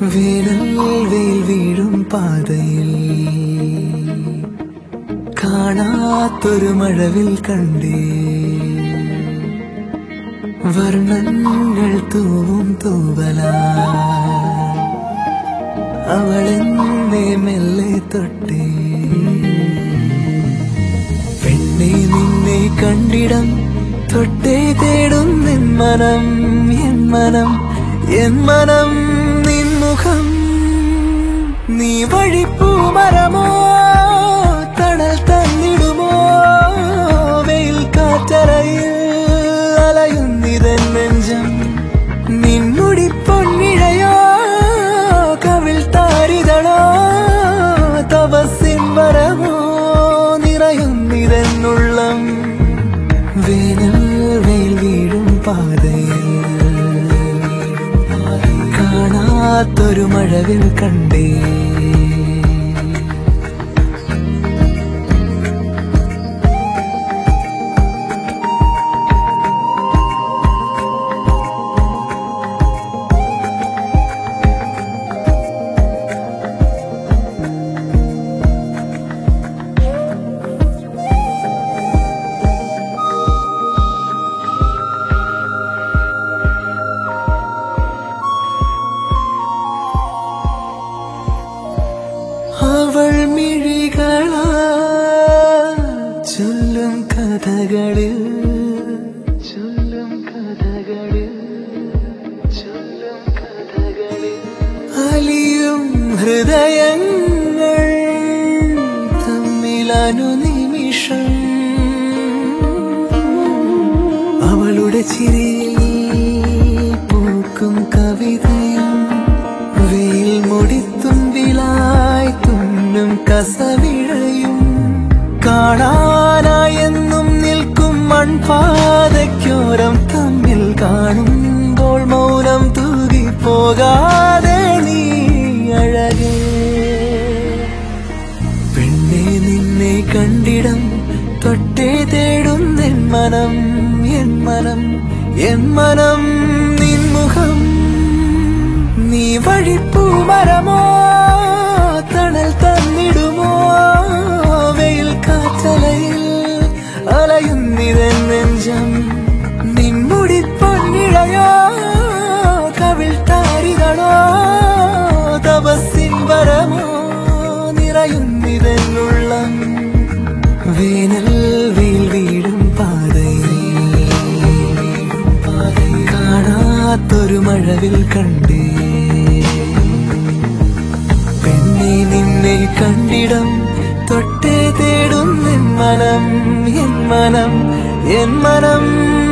വേനൽ വെയിൽ വീഴും പാതയിൽ കാണാത്തൊരു മഴവിൽ കണ്ടേ വർണ്ണങ്ങൾ തൂവും തൂവലാ അവളെന്നെ മെല്ലെ തൊട്ടേ പെണ്ണെ നിന്നെ കണ്ടിടം തൊട്ടേ തേടും നിൻ മനം എൻ മനം എൻ മനം നിൻ മുഖം നീ വഴിപ്പൂമരമോ തണൽ തന്നിടുമോ വെയിൽ കാറ്ററയിൽ അലയുന്നിതൻ നെഞ്ചം നിൻമുടി പൊന്നിഴയോ കവിൾ താരിതളോ തപസ്സിൻ വരമോ നിറയുന്നിതെന്നുള്ളം വേനൽ വെയിൽ വീഴും പാതയിൽ കാണാത്തൊരു മഴവിൽ കണ്ടേ അവൾ മിഴികളാ ചൊല്ലും കഥകളിൽ അലിയും ഹൃദയങ്ങൾ തമ്മിലനു നിമിഷം അവളുടെ ചിരിയിൽ പൂക്കും കവിതയും വെയിൽ മുടിത്തുമ്പിലായി തുന്നും കസവിഴയും കാണാനായെന്നും നിൽക്കും മൺപാതയ്ക്കോരം തമ്മിൽ കാണുമ്പോൾ മൗനം തൂകിപ്പോകാതെ നീ അഴകേ പെണ്ണെ നിന്നെ കണ്ടിടം തൊട്ടേ തേടും എൻ മനം എൻ മനം എൻ മനം നിൻ മുഖം നീ വഴിപ്പൂമരമോ തണൽ തന്നിടുമോ വെയിൽ കാറ്റലയിൽ അലയുന്നിതൻ നെഞ്ചം നിൻമുടി പൊന്നിഴയോ കവിൾ താരിതളോ തപസ്സിൻ വരമോ നിറയുന്നിതെന്നുള്ളം വേനൽ വെയിൽ വീഴും പാതയിൽ കാണാത്തൊരു മഴവിൽ കണ്ടേ പെണ്ണെ നിന്നെ കണ്ടിടം തൊട്ടേ തേടും എൻ മനം എൻ മനം എൻ മനം